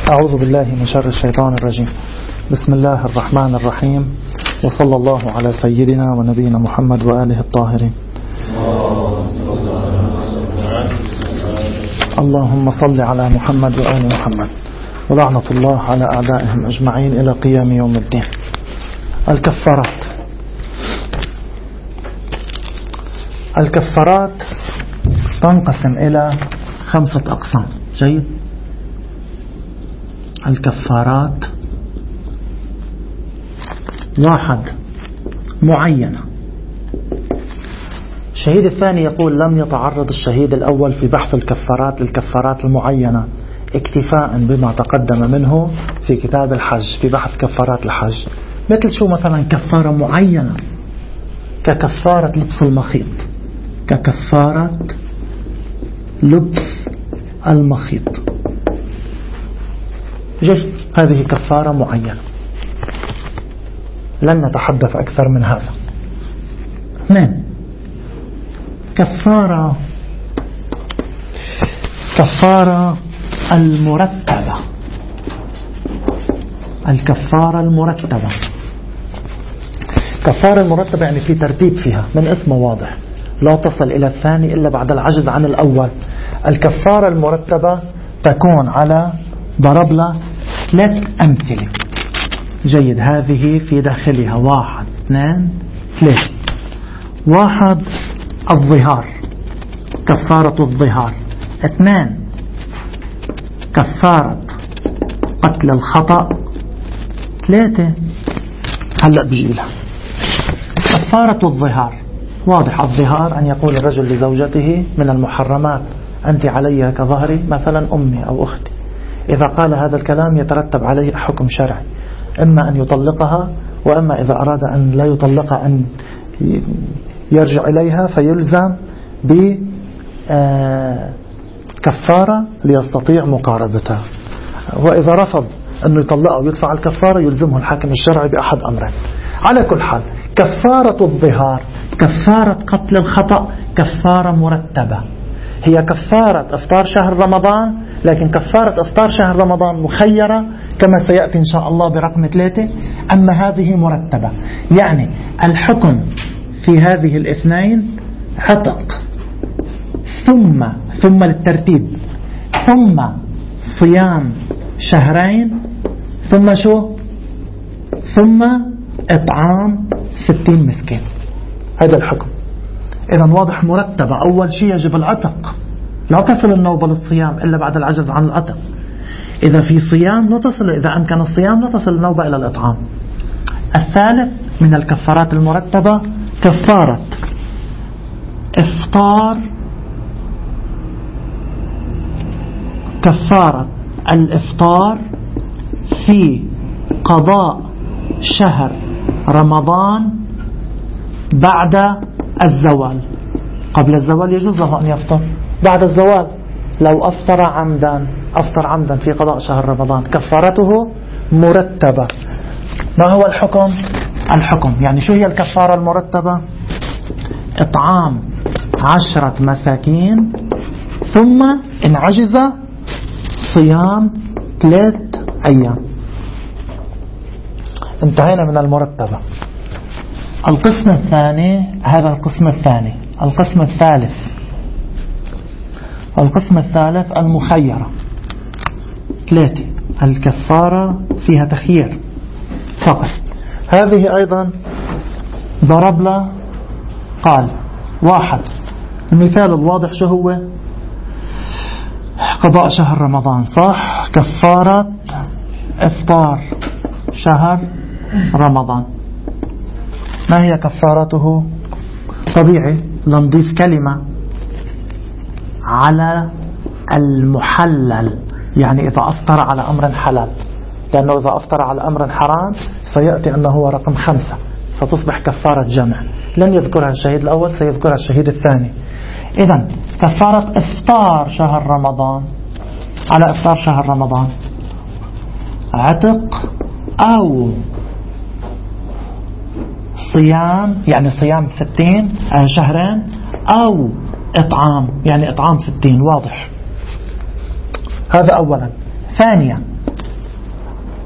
أعوذ بالله من شر الشيطان الرجيم. بسم الله الرحمن الرحيم، وصلى الله على سيدنا ونبينا محمد وآله الطاهرين. اللهم صل على محمد وآل محمد، ولعنة الله على أعدائهم أجمعين إلى قيام يوم الدين. الكفارات تنقسم إلى 5 أقسام. جيد. الكفارات 1 معينة. الشهيد الثاني يقول لم يتعرض الشهيد الأول في بحث الكفارات للكفارات المعينة اكتفاء بما تقدم منه في كتاب الحج في بحث كفارات الحج. مثل شو مثلا كفارة معينة ككفارة لبس المخيط، ككفارة لبس المخيط. جد هذه كفارة معينة، لن نتحدث أكثر من هذا. 2 كفارة المرتبة. الكفارة المرتبة، كفارة المرتبة يعني في ترتيب فيها، من اسمه واضح، لا تصل إلى الثاني إلا بعد العجز عن الأول. الكفارة المرتبة تكون على ضرب له 3 أمثلة. جيد. هذه في داخلها 1 2 3. 1 الظهار، كفارة الظهار. 2 كفارة قتل الخطأ. 3 هلأ بيجي لها كفارة الظهار. واضح الظهار أن يقول الرجل لزوجته من المحرمات أنت علي كظهري مثلا أمي أو أختي. إذا قال هذا الكلام يترتب عليه حكم شرعي، إما أن يطلقها، وإما إذا أراد أن لا يطلقها أن يرجع إليها فيلزم بكفارة ليستطيع مقاربتها. وإذا رفض أنه يطلقها ويدفع الكفارة يلزمه الحاكم الشرعي بأحد أمرين. على كل حال كفارة الظهار، كفارة قتل الخطأ كفارة مرتبة. هي كفارة إفطار شهر رمضان، لكن كفارة إفطار شهر رمضان مخيرة كما سيأتي إن شاء الله برقم 3. أما هذه مرتبة، يعني الحكم في هذه الاثنين عتق ثم للترتيب، ثم صيام شهرين، ثم شو؟ ثم إطعام 60 مسكين. هذا الحكم. إذن واضح مرتبة. أول شيء يجب العتق، لا تصل النوبة للصيام إلا بعد العجز عن العتق. إذا في صيام لا تصل، إذا أمكن الصيام لا تصل النوبة إلى الإطعام. الثالث من الكفارات المرتبة كفارة الإفطار في قضاء شهر رمضان بعد الزوال. قبل الزوال يجوز له أن يفطر، بعد الزوال لو أفطر عمدا في قضاء شهر رمضان كفارته مرتبة. ما هو الحكم؟ يعني شو هي الكفارة المرتبة؟ إطعام 10 مساكين، ثم إن عجز صيام 3 أيام. انتهينا من المرتبة. القسم الثاني، هذا القسم الثاني. القسم الثالث المخيرة. 3 الكفارة فيها تخيير فقط. هذه أيضا ضرب له قال 1 المثال الواضح شو هو؟ قضاء شهر رمضان، صح؟ كفارة إفطار شهر رمضان. ما هي كفارته؟ طبيعي لنضيف كلمة على المحلل، يعني إذا أفطر على أمر حلال، لأنه إذا أفطر على أمر حرام سيأتي أنه هو رقم 5، ستصبح كفارة جمع. لن يذكرها الشهيد الأول، سيذكرها الشهيد الثاني. إذن كفارة إفطار شهر رمضان، على إفطار شهر رمضان عتق أو صيام، يعني صيام 60 شهرين، أو إطعام يعني إطعام 60. واضح هذا أولا. ثانيا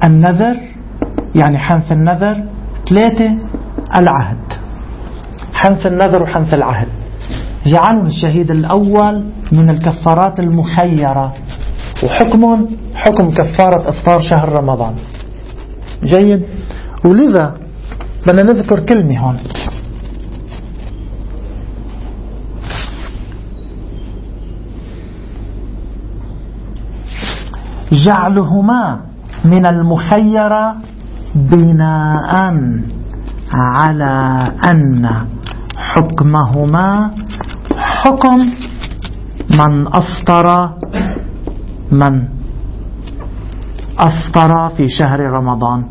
النذر يعني حنث النذر. 3 العهد، حنث النذر وحنث العهد. جعله الشهيد الأول من الكفارات المخيرة، وحكم حكم كفارة إفطار شهر رمضان. جيد. ولذا بدنا نذكر كلمة هون، جعلهما من المخيرة بناء على أن حكمهما حكم من أفطر في شهر رمضان.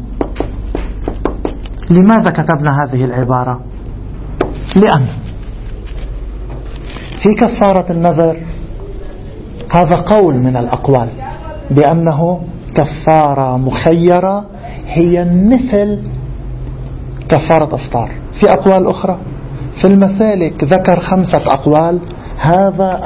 لماذا كتبنا هذه العبارة؟ لأن في كفارة النذر هذا قول من الأقوال بأنه كفارة مخيرة هي مثل كفارة إفطار. في أقوال أخرى في المسالك ذكر 5 أقوال، هذا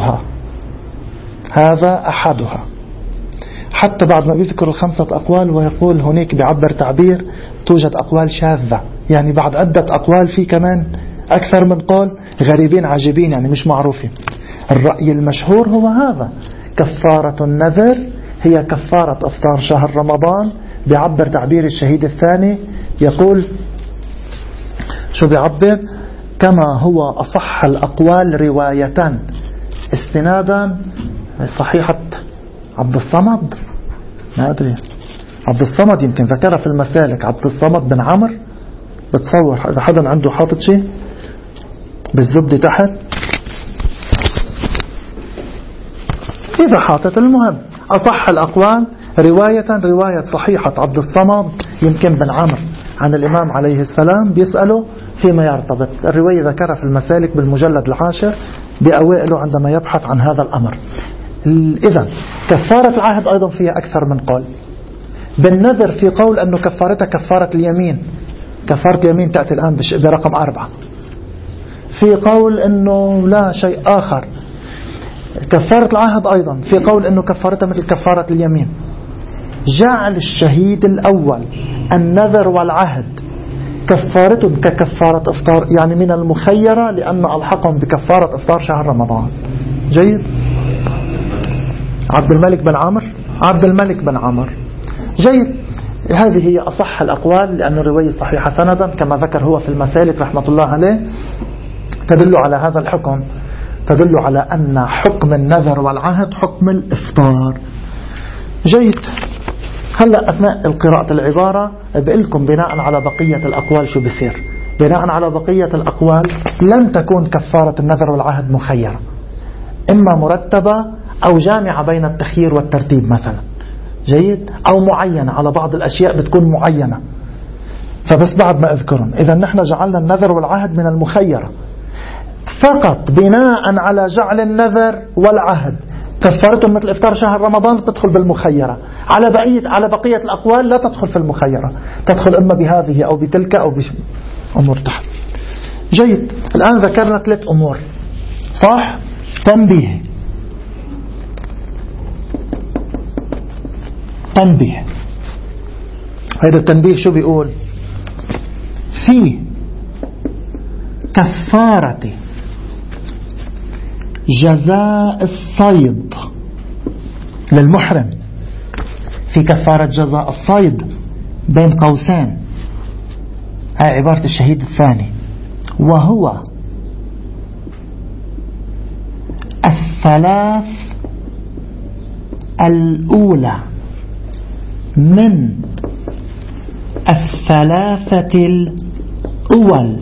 أحدها. حتى بعد ما بيذكر 5 أقوال ويقول هناك بعبر تعبير توجد أقوال شاذة، يعني بعد عدة أقوال في كمان أكثر من قول غريبين عجيبين، يعني مش معروفين. الرأي المشهور هو هذا، كفارة النذر هي كفارة إفطار شهر رمضان. بعبر تعبير الشهيد الثاني يقول شو بعبر؟ كما هو أصح الأقوال رواية استنادا صحيحة عبد الصمد، ما أدري عبد الصمد يمكن ذكرها في المسالك، عبد الصمد بن عمرو. بتصور إذا حدا عنده حاطط شيء بالزبدة تحت، إذا حاطط، المهم أصح الأقوال رواية صحيحة عبد الصمد يمكن بن عمرو عن الإمام عليه السلام، بيسأله فيما يرتبط. الرواية ذكرها في المسالك بالمجلد 10 بأوائله عندما يبحث عن هذا الأمر. إذن كفارة العهد أيضا فيها أكثر من قول. بالنذر في قول أنه كفارتها كفارة اليمين، كفارة اليمين تأتي الآن برقم 4. في قول أنه لا شيء آخر. كفارة العهد أيضا في قول أنه كفارتها مثل كفارة اليمين. جعل الشهيد الأول النذر والعهد كفارتهم ككفارة إفطار، يعني من المخيرة، لأن ألحقهم بكفارة إفطار شهر رمضان. جيد. عبد الملك بن عمرو. جيد. هذه هي أصح الأقوال، لأن الرواية صحيحة سندا كما ذكر هو في المسالك رحمة الله عليه، تدل على هذا الحكم، تدل على أن حكم النذر والعهد حكم الإفطار. جيد. هلأ أثناء القراءة العبارة بقلكم بناء على بقية الأقوال شو بصير. بناء على بقية الأقوال لن تكون كفارة النذر والعهد مخيرة، إما مرتبة أو جامعة بين التخيير والترتيب مثلا. جيد. أو معينة، على بعض الأشياء بتكون معينة. فبس بعد ما أذكرهم، إذا نحن جعلنا النذر والعهد من المخيرة فقط بناء على جعل النذر والعهد كفارتهم مثل إفطار شهر رمضان تدخل بالمخيرة. على بقية الأقوال لا تدخل في المخيرة، تدخل إما بهذه أو بتلك أو بأمور تحت. جيد. الآن ذكرنا 3 أمور، صح؟ تنبيه. هذا التنبيه شو بيقول؟ في كفارة جزاء الصيد للمحرم، في كفارة جزاء الصيد بين قوسين، هاي عبارة الشهيد الثاني، وهو 3 الأولى من 3 الأول.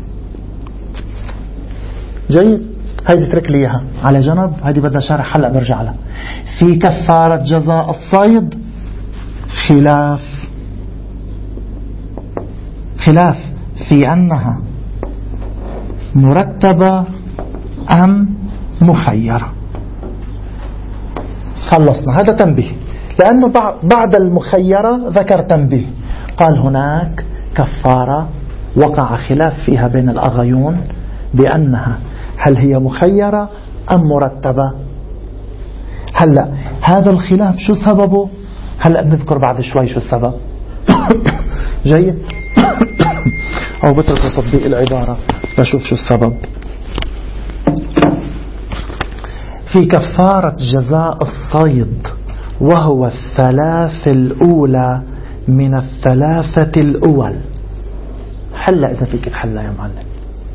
جيد. هذه ترك لي إياها على جنب، هذه بدها شرح هلأ برجع لها. في كفارة جزاء الصيد خلاف في أنها مرتبة أم مخيرة. خلصنا. هذا تنبيه، لأنه بعد المخيرة ذكر تنبيه، قال هناك كفارة وقع خلاف فيها بين الأغيون بأنها هل هي مخيرة أم مرتبة. هلأ هذا الخلاف شو سببه؟ هلأ بنذكر بعد شوي شو السبب. جيد. أو بترك تطبيق العبارة بشوف شو السبب. في كفارة جزاء الصيد وهو الثلاث الأولى من الثلاثة الأول. حلا إذا فيك تحلا يا معلم.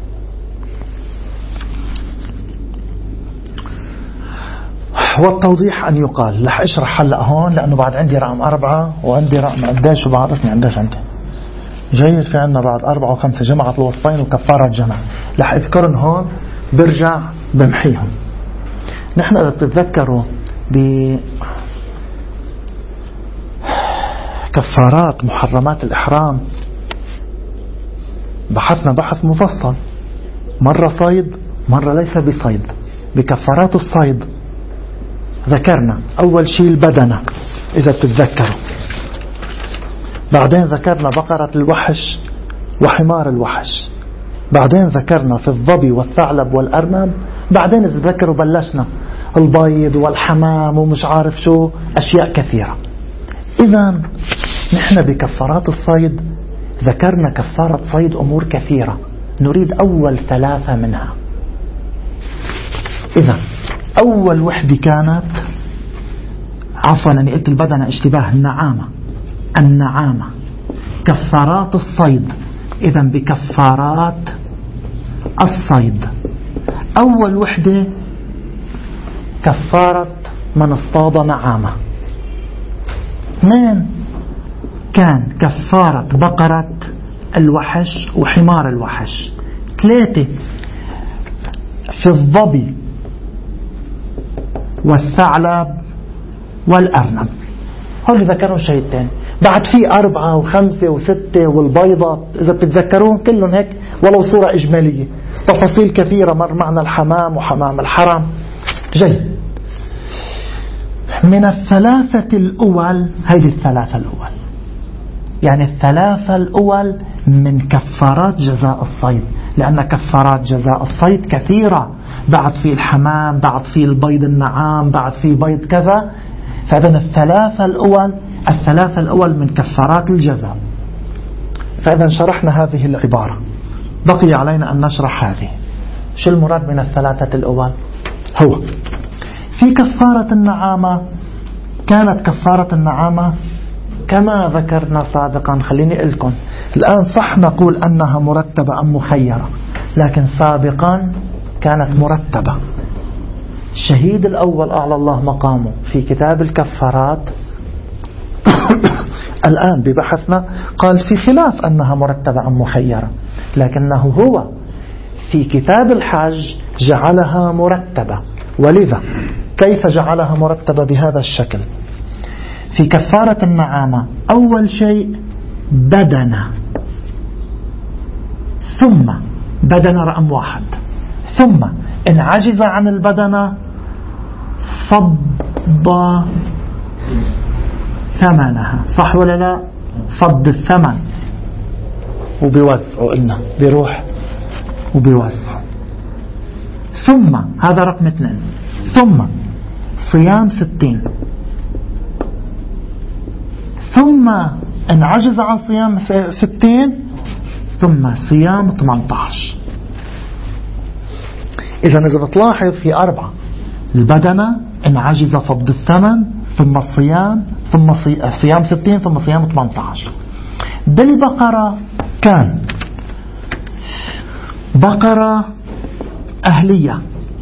والتوضيح أن يقال، رح أشرح هلأ هون لأنه بعد عندي رقم 4 وعندي رقم قديش وبعرفني قديش عندي. جيد. في عنا بعد 4 و5 جمعة الوصفين وكفارة جمع، رح أذكرن هون برجع بمحيهم. نحن إذا بتتذكروا بكفارات محرمات الإحرام بحثنا بحث مفصل، مرة صيد مرة ليس بصيد. بكفارات الصيد ذكرنا أول شيء البدنة إذا بتتذكروا، بعدين ذكرنا بقرة الوحش وحمار الوحش، بعدين ذكرنا في الظبي والثعلب والأرنب، بعدين إذا تذكروا بلشنا البيض والحمام ومش عارف شو أشياء كثيرة. إذن نحن بكفارات الصيد ذكرنا كفارة صيد أمور كثيرة، نريد أول 3 منها. إذن أول وحدة كانت عفوا أني قلت البدنة اشتباه، النعامة كفارات الصيد. إذن بكفارات الصيد أول وحدة كفارة من اصطاد نعامة. 2 كان كفارة بقرة الوحش وحمار الوحش. 3 في الظبي والثعلب والأرنب. هول ذكروا شيئين. بعد في 4 و5 و6 والبيضة إذا بتتذكرون كلهم هيك ولو صورة إجمالية، تفاصيل كثيرة مر معنا الحمام وحمام الحرم. جيد. من الثلاثة الأول، هذه الثلاثة الأول يعني الثلاثة الأول من كفارات جزاء الصيد، لأن كفارات جزاء الصيد كثيرة، بعد في الحمام، بعد في البيض النعام، بعد في بيض كذا. فإذن الثلاثة الأول من كفارات الجزاء. فإذا شرحنا هذه العبارة، بقي علينا أن نشرح هذه. شو المراد من الثلاثة الأول؟ هو في كفارة النعامة، كانت كفارة النعامة كما ذكرنا سابقا. خليني أقول لكم الآن صح نقول أنها مرتبة أم مخيرة، لكن سابقا كانت مرتبة. الشهيد الأول أعلى الله مقامه في كتاب الكفارات الآن ببحثنا قال في خلاف أنها مرتبة أم مخيرة، لكنه هو في كتاب الحج جعلها مرتبة. ولذا كيف جعلها مرتبة بهذا الشكل؟ في كفارة النعامة أول شيء بدنة، ثم بدنة رقم 1، ثم إن عجز عن البدنة فض ثمنها. صح ولا لا؟ فض الثمن وبيوزعوا، قلنا بيروح وبيوزعوا. ثم هذا رقم 2، ثم صيام 60، ثم إن عجز عن صيام 60 ثم صيام 18. إذا بتلاحظ في 4: البدنة، إن عجز فض الثمن، ثم الصيام، ثم صيام 60، ثم صيام 18. بالبقرة كان بقرة أهلية،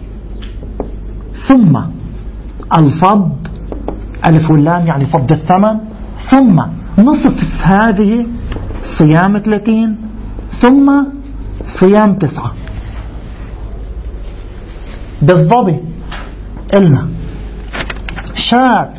ثم الفض ألف واللام يعني فض الثمن، ثم نصف هذه صيام 30، ثم صيام 9. بالضبط قلنا شاة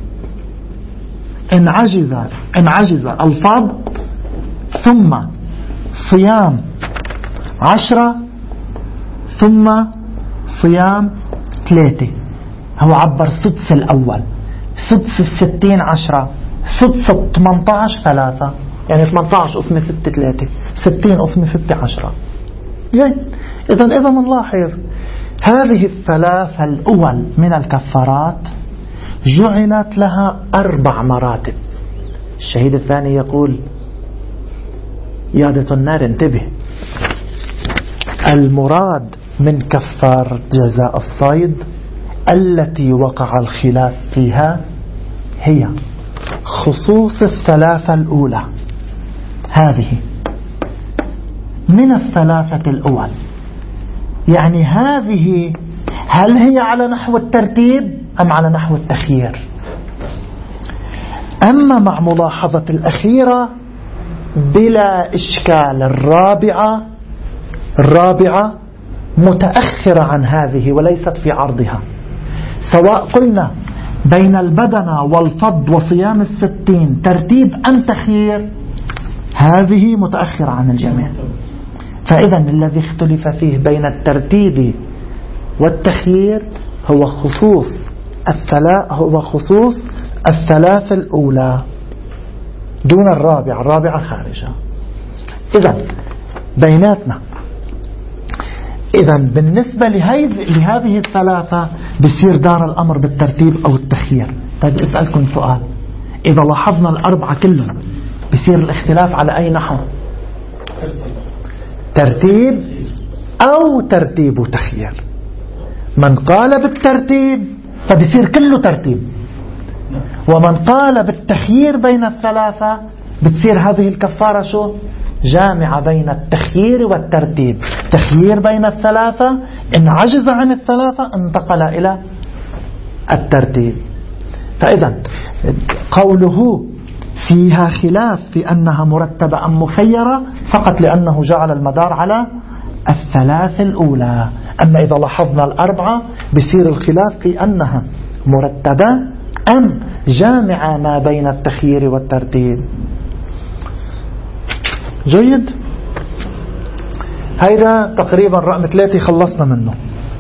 إن عجز الفض، ثم صيام 10، ثم صيام 3. هو عبر سدس الأول، سدس 60 10، سدس 18 3، يعني 18 قسمة 6 3، 60 قسمة 6 10. إذا نلاحظ هذه الثلاثة الأول من الكفارات جعلت لها 4 مراتب. الشهيد الثاني يقول: يادة النار انتبه، المراد من كفارة جزاء الصيد التي وقع الخلاف فيها هي خصوص 3 الأولى. هذه من 3 الأول، يعني هذه هل هي على نحو الترتيب أم على نحو التخيير؟ أما مع ملاحظة الأخيرة بلا إشكال، الرابعة متأخرة عن هذه وليست في عرضها، سواء قلنا بين البدنة والفض وصيام 60 ترتيب أم تخيير، هذه متأخرة عن الجميع. فإذا الذي اختلف فيه بين الترتيب والتخيير هو خصوص 3 الأولى دون الرابعة خارجة. إذا بيناتنا، إذا بالنسبة لهذه 3 بصير دار الأمر بالترتيب أو التخيير. طيب أسألكم سؤال: إذا لاحظنا 4 كلهم بصير الاختلاف على أي نحو؟ ترتيب أو ترتيب وتخيير. من قال بالترتيب فبصير كله ترتيب، ومن قال بالتخيير بين 3 بتصير هذه الكفارة شو؟ جامعة بين التخيير والترتيب. تخيير بين 3، إن عجز عن 3 انتقل إلى الترتيب. فإذا قوله فيها خلاف في أنها مرتبة أم مخيرة فقط لأنه جعل المدار على 3 الأولى. أما إذا لاحظنا 4 بصير الخلاف في أنها مرتبة أم جامعة ما بين التخيير والترتيب. جيد. هيدا تقريبا رقم 3 خلصنا منه.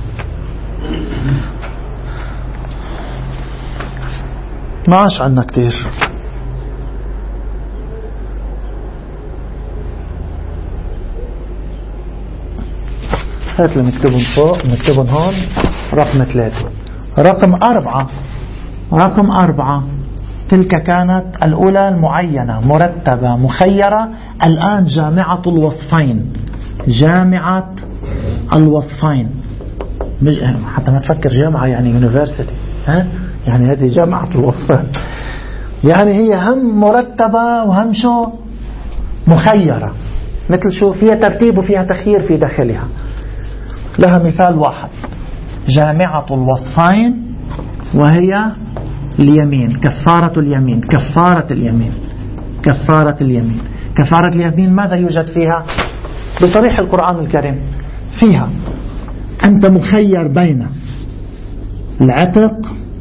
ما عاش عنا كتير. هات لي نكتبهم فوق، نكتبهم هون. رقم 3. رقم 4 تلك كانت الأولى المعينة مرتبة مخيرة. الآن جامعة الوصفين حتى ما تفكر جامعة يعني يونيفرسيتي، يعني هذه جامعة الوصفين، يعني هي هم مرتبة وهم شو مخيرة، مثل شو فيها ترتيب وفيها تخيير في داخلها. لها مثال واحد: جامعة الوصفين وهي اليمين، كفارة اليمين. ماذا يوجد فيها؟ بصريح القرآن الكريم فيها أنت مخير بين العتق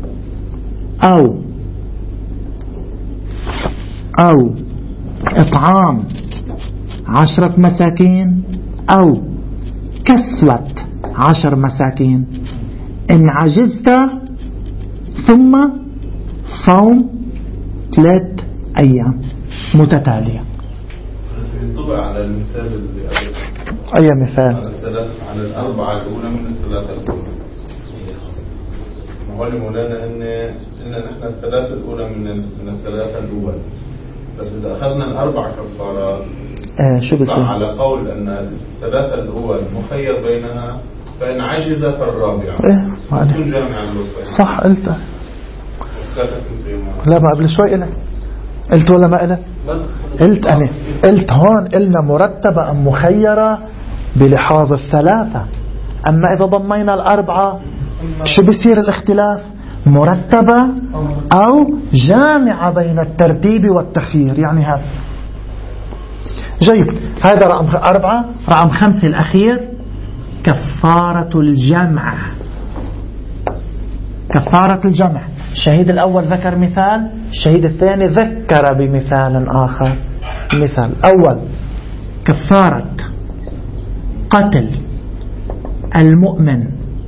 أو إطعام 10 مساكين أو كسوة 10 مساكين. إن عجزت ثم صوم 3 أيام متتالية. طبعا على المثال اللي أي مثال؟ على 4 الأولى من 3 الأولى. ما هو مولانا إن نحن 3 الأولى من 3 الأول، بس إذا أخذنا 4 كفارات شو بصير؟ على قول أن 3 الأول مخير بينها، فإن عجز فالرابعة تكون جامعة الوصفين. صح قلت. لا ما قبل شوي قلت. قلت ولا ما قلت؟ قلت أنا. قلت هون قلنا مرتبة أم مخيرة بلحاظ 3. أما إذا ضمينا 4 شو بيصير الاختلاف؟ مرتبة أو جامعة بين الترتيب والتخيير، يعني هذا. جيد. هذا رقم 4. رقم 5 الأخير: كفارة الجمع. الشهيد الأول ذكر مثال، الشهيد الثاني ذكر بمثال آخر. مثال أول: كفارة قتل المؤمن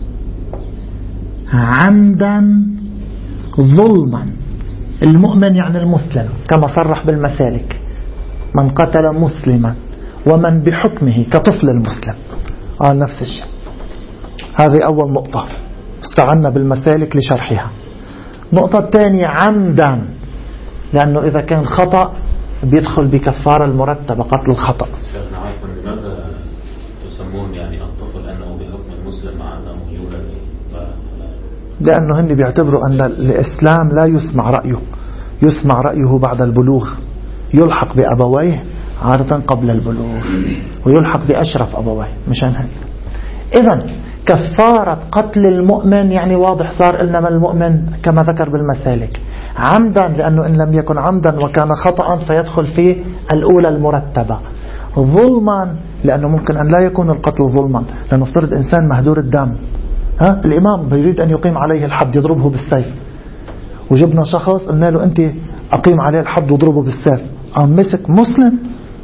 عمدا ظلما. المؤمن يعني المسلم كما صرح بالمسالك: من قتل مسلما ومن بحكمه كطفل المسلم. نفس الشيء. هذه أول نقطة استعنا بالمسالك لشرحها. النقطة الثانية عمدا، لأنه إذا كان خطأ بيدخل بكفارة المرتبة قتل الخطأ. شيخنا عارفا لماذا تسمون يعني الطفل أنه بحكم المسلم مع أنه يولد؟ لأنه هن بيعتبروا أن الإسلام لا يسمع رأيه، يسمع رأيه بعد البلوغ، يلحق بأبويه عادة قبل البلوغ ويلحق بأشرف أبويه. مشان هيك إذن كفارة قتل المؤمن يعني واضح صار لنا من المؤمن كما ذكر بالمسالك عمدا، لأنه إن لم يكن عمدا وكان خطأ فيدخل في الأولى المرتبة. ظلما لأنه ممكن أن لا يكون القتل ظلما، لأنه افترض إنسان مهدور الدم، الإمام يريد أن يقيم عليه الحد يضربه بالسيف، وجبنا شخص قلنا له أنت أقيم عليه الحد وضربه بالسيف، مسك مسلم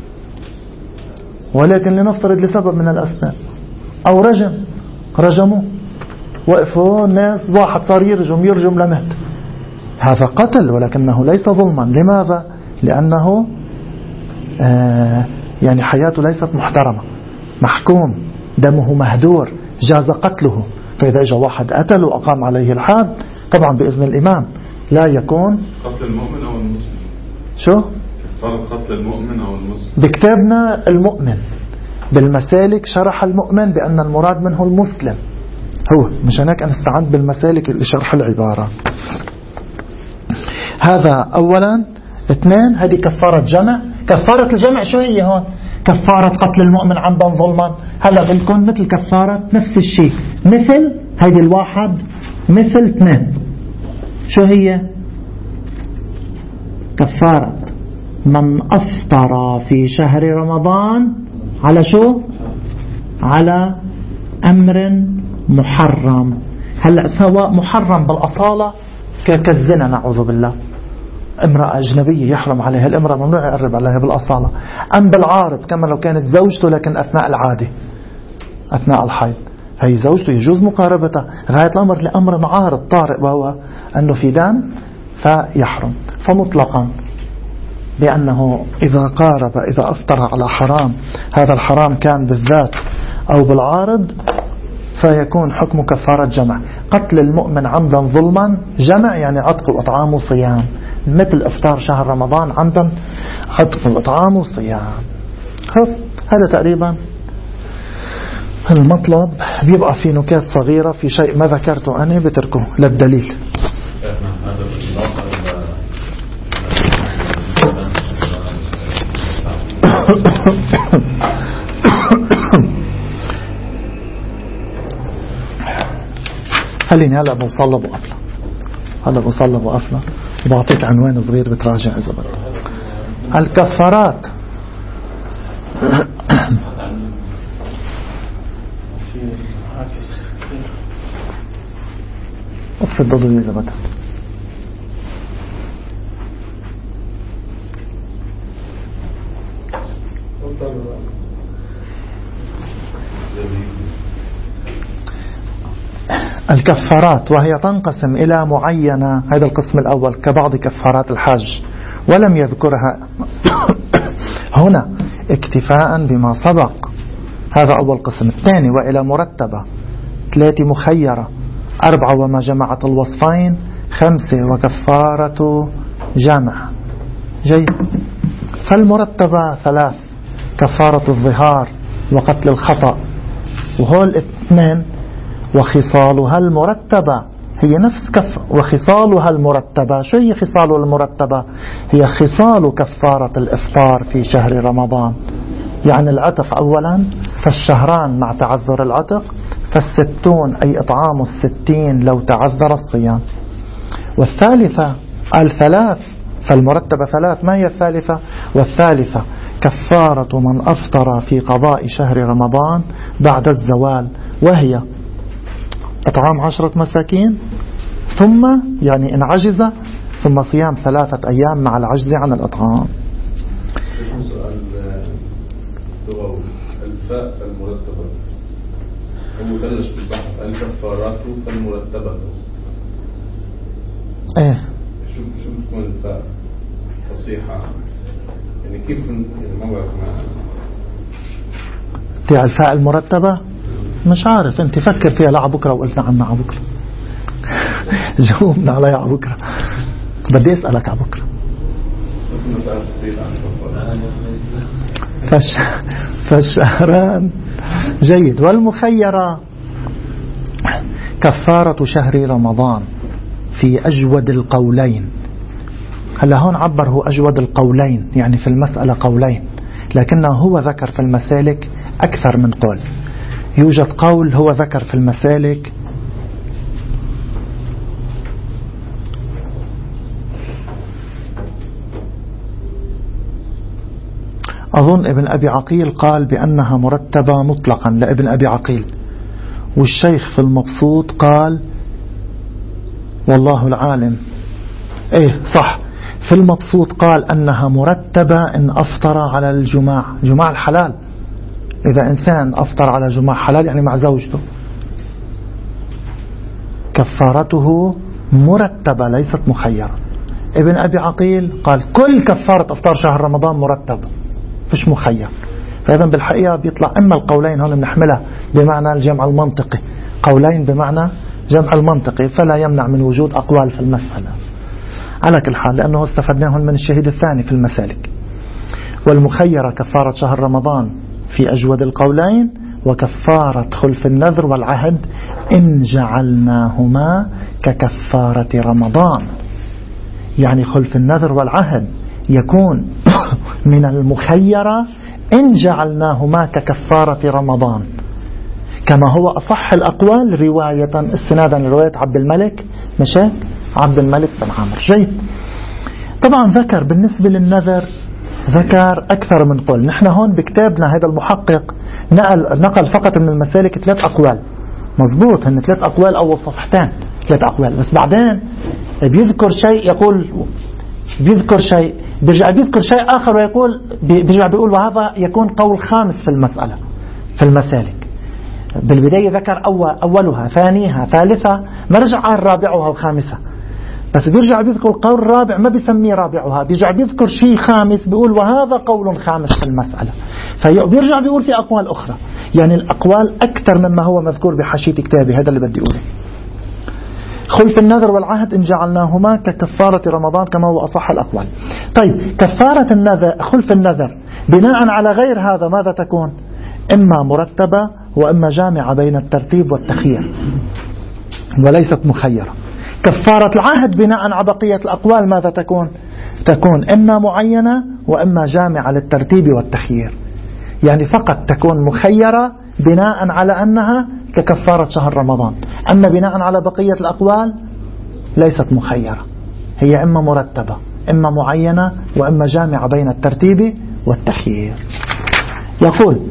ولكن لنفترض لسبب من الأسباب أو رجموا وقفوا الناس، واحد صار يرجم لمات، هذا قتل ولكنه ليس ظلما. لماذا؟ لأنه يعني حياته ليست محترمة، محكوم، دمه مهدور، جاز قتله. فإذا اجى واحد قتل وأقام عليه الحد طبعا بإذن الإمام لا يكون قتل المؤمن أو المسلم. شو؟ فرق قتل المؤمن أو المسلم. بكتابنا المؤمن، بالمسالك شرح المؤمن بأن المراد منه المسلم، هو مش هناك أنا استعنت بالمسالك لشرح العبارة. هذا أولا. اثنين، هذه كفارة جمع. كفارة الجمع شو هي هون؟ كفارة قتل المؤمن عمدا ظلما. هلا بنكون مثل كفارة نفس الشيء، مثل هذه الواحد مثل اثنين. شو هي؟ كفارة من أفطر في شهر رمضان على شو؟ على أمر محرم. هلأ سواء محرم بالأصالة كالزنا نعوذ بالله، امرأة أجنبية يحرم عليها، الامرأة ممنوع يقرب عليها بالأصالة، أم بالعارض كما لو كانت زوجته لكن أثناء العادة أثناء الحيض، هي زوجته يجوز مقاربتها. غاية الأمر لأمر عارض طارئ وهو أنه في دم فيحرم. فمطلقا بأنه إذا قارب، إذا أفطر على حرام، هذا الحرام كان بالذات أو بالعارض، فيكون حكم كفارة جمع. قتل المؤمن عمدا ظلما جمع يعني عتق وإطعام وصيام، مثل إفطار شهر رمضان عمدا عتق وإطعام وصيام. هذا تقريبا المطلب. بيبقى في نكات صغيرة في شيء ما ذكرته أنا بتركه للدليل. خليني هلا بوصل بقفله، هلا بوصل بقفله وبعطيك عنوان صغير بتراجع إذا بدك. الكفارات اطفي الضوء إذا بدك. الكفارات وهي تنقسم إلى معينة، هذا القسم الأول كبعض كفارات الحج ولم يذكرها هنا اكتفاء بما سبق، هذا أول قسم. الثاني وإلى مرتبة، 3 مخيرة، 4 وما جمعت الوصفين، 5 وكفارة جمع. جيد. فالمرتبة 3، كفارة الظهار وقتل الخطأ، وهول 2. وخصالها المرتبة هي نفس وخصالها المرتبة. شو هي خصال المرتبة؟ هي خصال كفارة الإفطار في شهر رمضان، يعني العتق أولا، فالشهران مع تعذر العتق، فال60 أي إطعام 60 لو تعذر الصيام. والثالثة 3، فالمرتبة 3. ما هي الثالثة؟ والثالثة كفارة من أفطر في قضاء شهر رمضان بعد الزوال، وهي إطعام 10 مساكين، ثم يعني إن عجز ثم صيام 3 أيام مع العجز عن الإطعام. سؤال لغوي. الفاء المرتبة المثلث بالبحث الكفارات فالمرتبة ايه شو بتكون الفاء فصيحة يعني كيف الموضوع تاع الفاء المرتبة؟ مش عارف، انت فكر فيها لعبكرة وقلنا عنها عبكرة. جاوبنا عليها على بكرة. بدي أسألك على بكرة. فالشهران جيد. والمخيرة كفارة شهر رمضان في أجود القولين. هلا هون عبره أجود القولين، يعني في المسألة قولين، لكنه هو ذكر في المسالك أكثر من قول. يوجد قول هو ذكر في المسالك أظن ابن أبي عقيل قال بأنها مرتبة مطلقا لابن أبي عقيل، والشيخ في المبسوط قال والله العالم صح، في المبسوط قال أنها مرتبة إن أفطر على الجماع، جماع الحلال. إذا إنسان أفطر على جماع حلال يعني مع زوجته كفارته مرتبة ليست مخيرة. ابن أبي عقيل قال كل كفارة أفطار شهر رمضان مرتبة فيش مخير. فإذا بالحقيقة بيطلع إما القولين هون بنحملها بمعنى الجمع المنطقي، قولين بمعنى جمع المنطقي، فلا يمنع من وجود أقوال في المسألة على كل حال، لأنه استفدناهم من الشهيد الثاني في المسالك. والمخيرة كفارة شهر رمضان في أجود القولين، وكفارة خلف النذر والعهد إن جعلناهما ككفارة رمضان. يعني خلف النذر والعهد يكون من المخيرة إن جعلناهما ككفارة رمضان، كما هو أصح الأقوال رواية استنادا لرواية عبد الملك مشاك عبد الملك بن عامر. جيد. طبعا ذكر بالنسبة للنذر ذكر أكثر من قول. نحن هون بكتابنا هذا المحقق نقل فقط من المسالك 3 أقوال، مضبوط، هن 3 أقوال أو صفحتين 3 أقوال، بس بعدين بيذكر شيء يقول بيذكر شيء بيرجع بيذكر شيء آخر ويقول بيرجع بيقول وهذا يكون قول خامس في المسألة في المسالك. بالبداية ذكر أولها ثانيها ثالثة، ما رجع قال رابعها وخامسها، بس بيرجع بيذكر قول رابع ما بيسميه رابعها، بيرجع بيذكر شيء خامس بيقول وهذا قول خامس في المسألة. فبيرجع بيقول في أقوال أخرى، يعني الأقوال أكثر مما هو مذكور بحاشية كتابي. هذا اللي بدي أقوله. خلف النذر والعهد إن جعلناهما ككفارة رمضان كما هو أصح الأقوال. طيب كفارة النذر خلف النذر بناء على غير هذا ماذا تكون؟ إما مرتبة وإما جامعة بين الترتيب والتخيير وليست مخيرة. كفارة العهد بناء على بقية الأقوال ماذا تكون؟ تكون إما معينة وإما جامعة للترتيب والتخيير، يعني فقط تكون مخيرة بناء على أنها ككفارة شهر رمضان، أما بناء على بقية الأقوال ليست مخيرة، هي إما مرتبة إما معينة وإما جامعة بين الترتيب والتخيير. يقول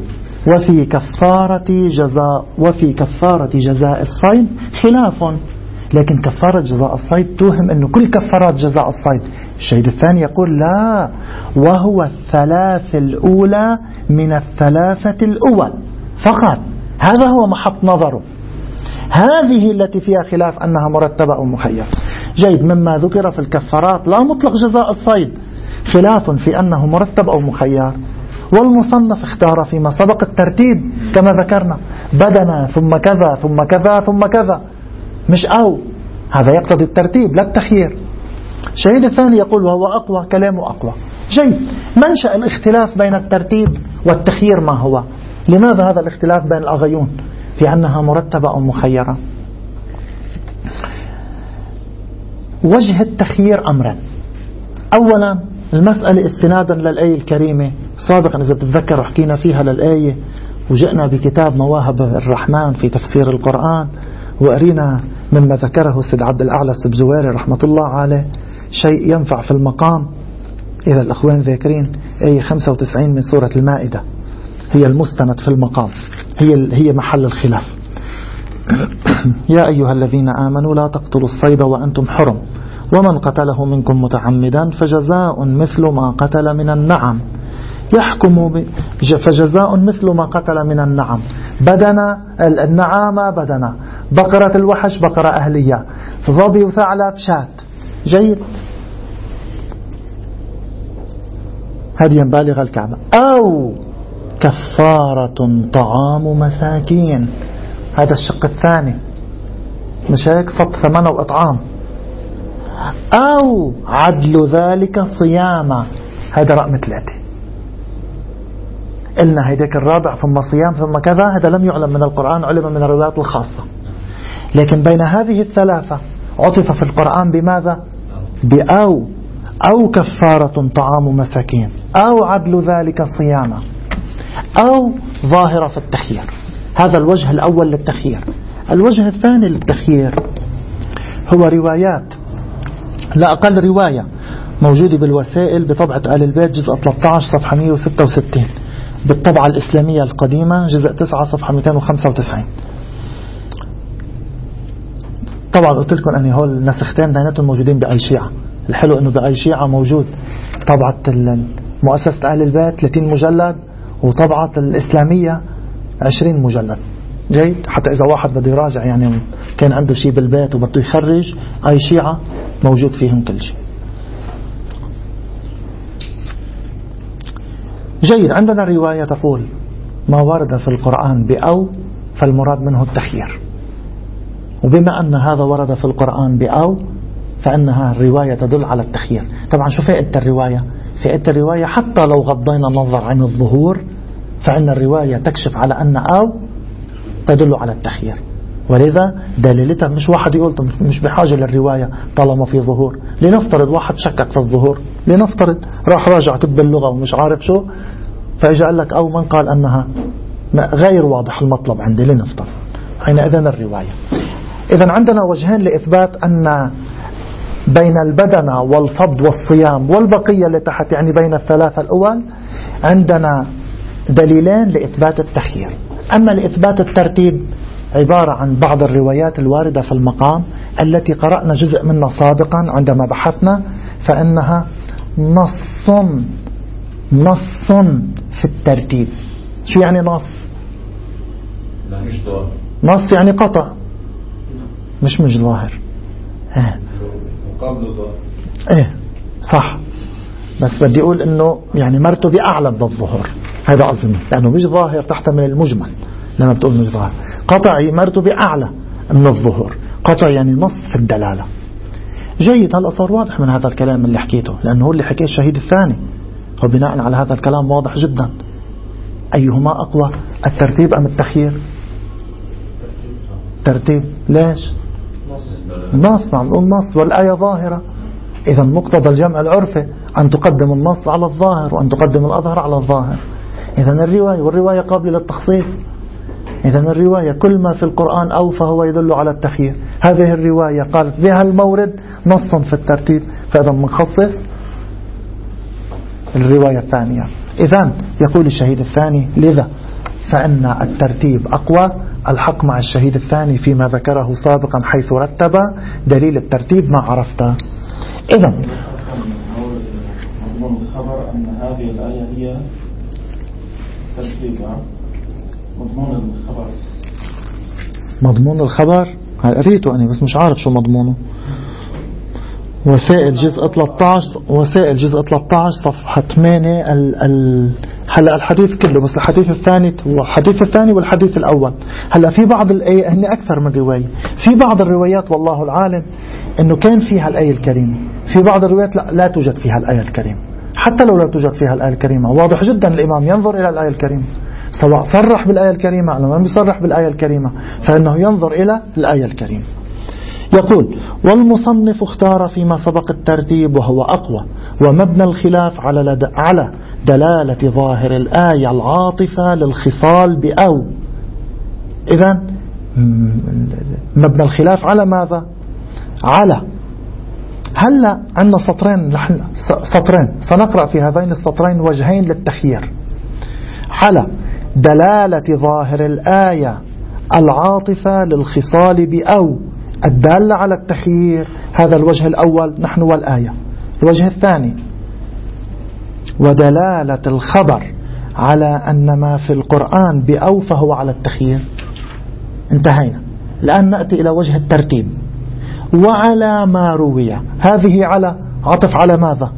وفي كفارة جزاء الصيد خلاف، لكن كفارة جزاء الصيد توهم أنه كل كفارات جزاء الصيد. الشهيد الثاني يقول لا، وهو 3 الأولى من 3 الأول فقط، هذا هو محط نظره، هذه التي فيها خلاف أنها مرتبة أو مخيرة. جيد. مما ذكر في الكفارات لا مطلق جزاء الصيد، خلاف في أنه مرتب أو مخير. والمصنف اختار فيما سبق الترتيب كما ذكرنا، بدنا ثم كذا ثم كذا ثم كذا، مش أو، هذا يقتضي الترتيب لا التخيير. الشهيد الثاني يقول وهو أقوى، كلامه أقوى. جيد. منشأ الاختلاف بين الترتيب والتخيير ما هو؟ لماذا هذا الاختلاف بين الأغيون في أنها مرتبة أو مخيرة؟ وجه التخيير أمرا. أولا المسألة استنادا للآية الكريمة، سابقا إذا بتتذكروا حكينا فيها للآية وجئنا بكتاب مواهب الرحمن في تفسير القرآن، وقرينا مما ذكره السيد عبد الأعلى السبزواري رحمة الله عليه شيء ينفع في المقام. إذا الأخوان ذاكرين آية 95 من سورة المائدة هي المستند في المقام، هي محل الخلاف. يا أيها الذين آمنوا لا تقتلوا الصيد وأنتم حرم ومن قتله منكم متعمدا فجزاء مثل ما قتل من النعم فجزاء مثل ما قتل من النعم، بدنا النعامة بدنا، بقرة الوحش بقرة أهلية، ظبي وثعلب شات. جيد. هديا بالغ الكعبة، أو كفارة طعام مساكين، هذا الشق الثاني. مش هيك؟ فط ثمنه وإطعام، أو عدل ذلك صياما، هذا رقم 3. قلنا هيديك الرابع ثم صيام ثم كذا، هذا لم يعلم من القرآن، علم من الروايات الخاصة. لكن بين هذه الثلاثة عطف في القرآن بماذا؟ بأو، أو كفارة طعام مساكين، أو عدل ذلك صياما، أو ظاهرة في التخيير. هذا الوجه الأول للتخيير. الوجه الثاني للتخيير هو روايات، لا أقل رواية موجودة بالوسائل بطبعة آل البيت جزء 13 صفحة 166، بالطبعة الإسلامية القديمة جزء 9 صفحة 295. طبعا قلت لكم أن هول النسختين ديناتهم موجودين بآل شيعة. الحلو أنه بآل شيعة موجود طبعة مؤسسة آل البيت 30 مجلد، وطبعة الإسلامية 20 مجلد. جيد، حتى إذا واحد بده يراجع يعني كان عنده شيء بالبيت وبده يخرج آل شيعة موجود فيهم كل شيء. جيد، عندنا رواية تقول ما ورد في القرآن بأو فالمراد منه التخيير. وبما أن هذا ورد في القرآن بأو فإنها الرواية تدل على التخيير. طبعا شو فائدة الرواية؟ فائدة الرواية حتى لو غضينا النظر عن الظهور فإن الرواية تكشف على أن أو تدل على التخيير، ولذا دليلتها مش واحد يقول مش بحاجة للرواية طالما في ظهور. لنفترض واحد شكك في الظهور، لنفترض راح راجع كتب اللغة ومش عارف شو، فإجا قال لك أو من قال أنها غير واضح المطلب عندي، لنفترض حينئذ الرواية. إذن عندنا وجهين لإثبات أن بين البدنة والفض والصيام والبقية اللي تحت، يعني بين الثلاثة الأول، عندنا دليلين لإثبات التخيير. أما لإثبات الترتيب عبارة عن بعض الروايات الواردة في المقام التي قرأنا جزء منها سابقا عندما بحثنا، فإنها نص في الترتيب. شو يعني نص؟ لا مش ظاهر. نص يعني قطع، مش ظاهر. قبل ظاهر. ايه صح، بس بدي اقول انه يعني مرتبة اعلى من الظهور، هذا قصدي، لانه مش ظاهر تحتمل المجمل. لما بتقول مش ظاهر، قطعي مرتبة اعلى من الظهور، قطع يعني نص في الدلالة. جيد، هلا صار واضح من هذا الكلام اللي حكيته، لانه هو اللي حكيه الشهيد الثاني، وبناء على هذا الكلام واضح جدا. ايهما اقوى، الترتيب ام التخيير؟ ترتيب. ليش؟ نص، نعم نقول نص، والآية ظاهرة. إذا مقتضى الجمع العرفي أن تقدم النص على الظاهر وأن تقدم الأظهر على الظاهر. إذا الرواية، والرواية قابلة للتخصيص. إذا الرواية كل ما في القرآن أو فهو يدل على التخيير. هذه الرواية قالت بها المورد نص في الترتيب، فإذا منخصص الرواية الثانية. إذا يقول الشهيد الثاني لذا فإن الترتيب أقوى. الحق مع الشهيد الثاني فيما ذكره سابقا حيث رتب دليل الترتيب ما عرفته. إذا مضمون الخبر أن هذه الآية هي ترتيب. مضمون الخبر قريته أنا بس مش عارف شو مضمونه. وسائل جزء 13 صفحة 8 هلا الحديث كله، بس الحديث الثاني هو الحديث الثاني والحديث الأول. هلا في بعض الآية هن أكثر من رواية، في بعض الروايات والله العالم إنه كان فيها الآية الكريمة، في بعض الروايات لا توجد فيها الآية الكريمة. حتى لو لا توجد فيها الآية الكريمة واضح جدا الإمام ينظر إلى الآية الكريمة، سواء صرح بالآية الكريمة أو لم يصرح بالآية الكريمة، فإنه ينظر إلى الآية الكريمة. يقول والمصنف اختار فيما سبق الترتيب وهو أقوى، ومبنى الخلاف على دلالة ظاهر الآية العاطفة للخصال بأو. إذن مبنى الخلاف على ماذا؟ على هلا عندنا سطرين سنقرأ في هذين السطرين وجهين للتخيير. على دلالة ظاهر الآية العاطفة للخصال بأو الدالة على التخيير، هذا الوجه الأول نحن والآية. الوجه الثاني ودلالة الخبر على أن ما في القرآن بأو فهو على التخيير. انتهينا. الآن نأتي إلى وجه الترتيب. وعلى ما روي، هذه على عطف على ماذا؟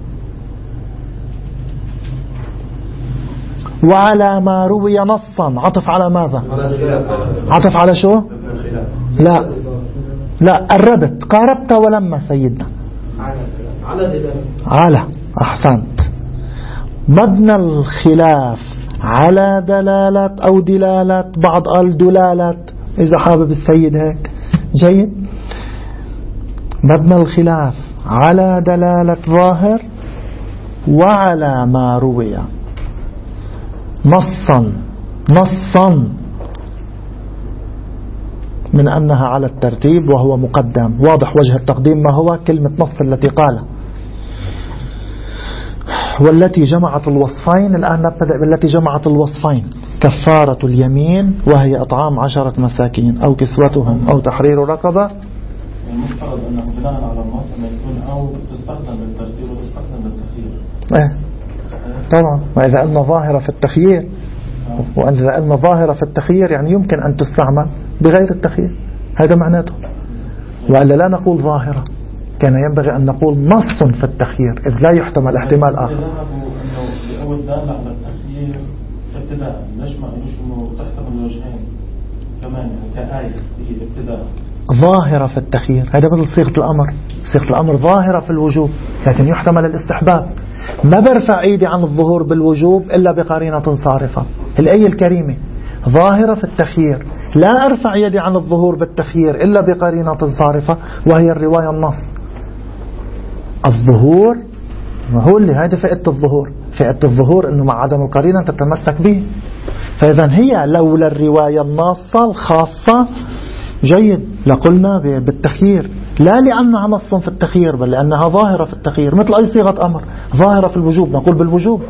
وعلى ما روي نصا عطف على ماذا؟ عطف على شو؟ لا لا قربت، قاربت ولما سيدنا على أحسنت. مبنى الخلاف على دلالة أو دلالة، بعض قال دلالة إذا حابب السيد هيك. جيد. مبنى الخلاف على دلالة ظاهر وعلى ما روي نصا من أنها على الترتيب وهو مقدم. واضح وجه التقديم ما هو؟ كلمة نص التي قال والتي جمعت الوصفين. الآن نبدأ بالتي جمعت الوصفين. كفارة اليمين وهي إطعام 10 مساكين أو كسوتهم أو تحرير رقبة. المفترض أنه بناء على النص ما يكون أو تستخدم بالترتيب وتستخدم بالتخيير. طبعا. وإذا قلنا ظاهرة في التخيير، وإذا قلنا ظاهرة في التخيير يعني يمكن أن تستعمل بغير التخيير، هذا معناته. وإلا لا نقول ظاهرة، كان ينبغي أن نقول نص في التخيير إذ لا يحتمل احتمال آخر. أنه بأول دالة على التخيير ابتداء، ليش ما قالوش أنه تحتمل الوجهين كمان كآية هي ابتداء؟ ظاهرة في التخيير هذا مثل صيغة الأمر. صيغة الأمر ظاهرة في الوجوب لكن يحتمل الاستحباب. ما برفع ايدي عن الظهور بالوجوب إلا بقرينة صارفة. الآية الكريمة ظاهرة في التخيير، لا أرفع يدي عن الظهور بالتخيير إلا بقرينة صارفة وهي الرواية النص. الظهور ما هو اللي هذا فئة الظهور. فئة الظهور إنه مع عدم القرينة تتمسك به. فإذا هي لولا الرواية الناصة الخاصة جيد لقلنا بالتخيير، لا لأنها نص في التخيير بل لأنها ظاهرة في التخيير، مثل أي صيغة أمر ظاهرة في الوجوب نقول بالوجوب.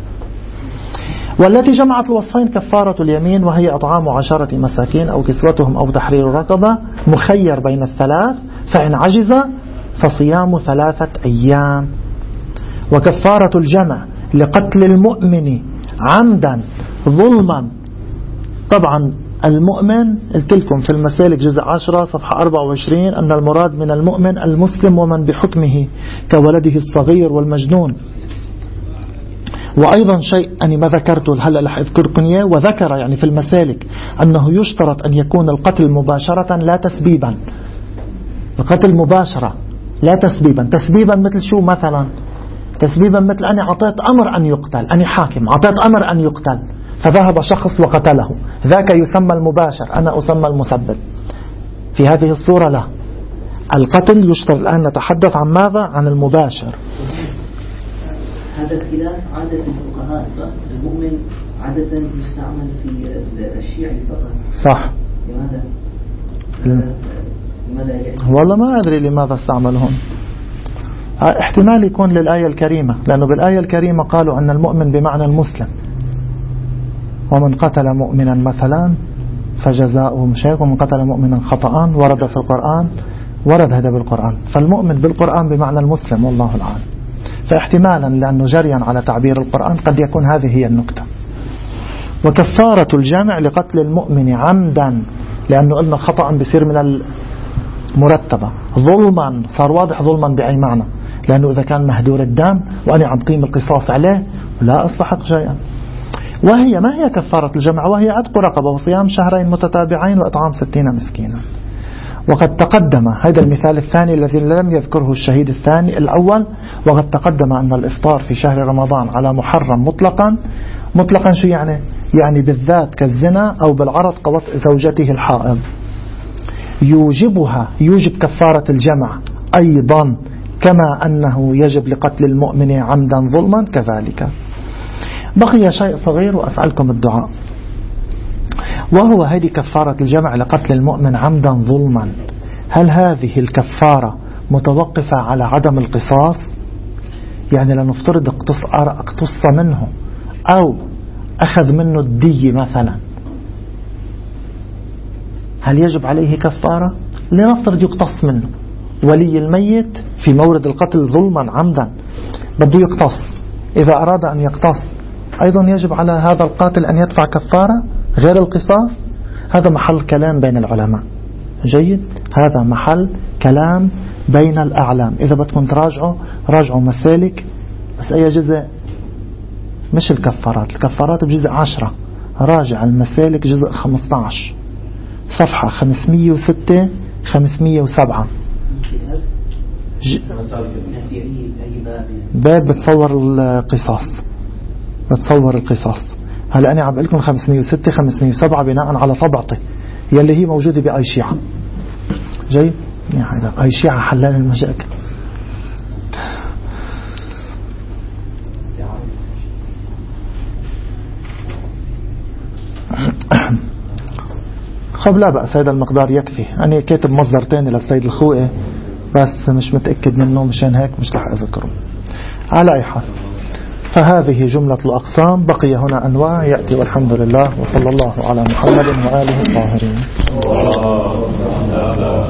والتي جمعت الوصفين كفارة اليمين وهي إطعام 10 مساكين أو كسوتهم أو تحرير رقبة، مخير بين الثلاث، فإن عجز فصيام 3 أيام. وكفارة الجمع لقتل المؤمن عمدا ظلما. طبعا المؤمن قلت لكم في المسالك جزء 10 صفحة 24 أن المراد من المؤمن المسلم ومن بحكمه كولده الصغير والمجنون. وأيضا شيء أنا ما ذكرته هلأ رح أذكركم إياه، وذكر يعني في المسالك أنه يشترط أن يكون القتل مباشرة لا تسبيبا. القتل مباشرة لا تسبيبا. تسبيبا مثل شو مثلا؟ تسبيبا مثل أنا أعطيت أمر أن يقتل، أنا حاكم أعطيت أمر أن يقتل فذهب شخص وقتله، ذاك يسمى المباشر، أنا أسمى المسبب. في هذه الصورة لا، القتل يشترط. الآن نتحدث عن ماذا؟ عن المباشر. هذا الخلاف عادة الفقهاء صح؟ المؤمن عادة يستعمل في الشيعي فقط صح. لماذا يعني؟ والله ما أدري لماذا استعملهم. احتمال يكون للآية الكريمة، لأنه بالآية الكريمة قالوا أن المؤمن بمعنى المسلم، ومن قتل مؤمنا مثلا فجزاؤه مشاك، ومن قتل مؤمنا خطأ ورد في القرآن، ورد هذا بالقرآن. فالمؤمن بالقرآن بمعنى المسلم والله العالم. فاحتمالا لأنه جريا على تعبير القرآن قد يكون هذه هي النكتة. وكفارة الجمع لقتل المؤمن عمدا، لأنه قلنا خطأ بصير من المرتبة. ظلما صار واضح ظلما بأي معنى، لأنه إذا كان مهدور الدم وأنا عم قيم القصاص عليه لا أستحق شيئا. وهي ما هي كفارة الجمع؟ وهي عتق رقبة وصيام 2 شهرين متتابعين وإطعام 60 مسكينا. وقد تقدم هذا المثال الثاني الذي لم يذكره الشهيد الثاني الأول. وقد تقدم أن الإفطار في شهر رمضان على محرم مطلقا. مطلقا شو يعني؟ يعني بالذات كالزنا أو بالعرض كوطء زوجته الحائض يوجب كفارة الجمع أيضا، كما أنه يجب لقتل المؤمن عمدا ظلما كذلك. بقي شيء صغير وأسألكم الدعاء، وهو هذه كفارة الجمع لقتل المؤمن عمدا ظلما. هل هذه الكفارة متوقفة على عدم القصاص؟ يعني لنفترض اقتص منه أو أخذ منه الدية مثلا، هل يجب عليه كفارة؟ لنفترض يقتص منه ولي الميت في مورد القتل ظلما عمدا بده يقتص. إذا أراد أن يقتص أيضا يجب على هذا القاتل أن يدفع كفارة غير القصاص. هذا محل كلام بين العلماء. جيد، هذا محل كلام بين الأعلام. إذا بدكم راجعوا مسالك، بس أي جزء مش الكفارات، الكفارات بجزء 10. راجع المسالك جزء 15 صفحة 506 507 في أي باب بتصور القصاص. هلا أنا عم بقول لكم 506 507 بناء على طبعتي يلي هي موجودة بأي شيعة. جاي هذا أي شيعة حلال المشاكل. خب لا بأس، هذا المقدار يكفي. أنا كاتب مصدر تاني للسيد الخوئي بس مش متأكد منه، مشان هيك مش رح أذكره. على أي حال، فهذه جملة الأقسام. بقي هنا أنواع يأتي، والحمد لله، وصلى الله على محمد وآله الطاهرين.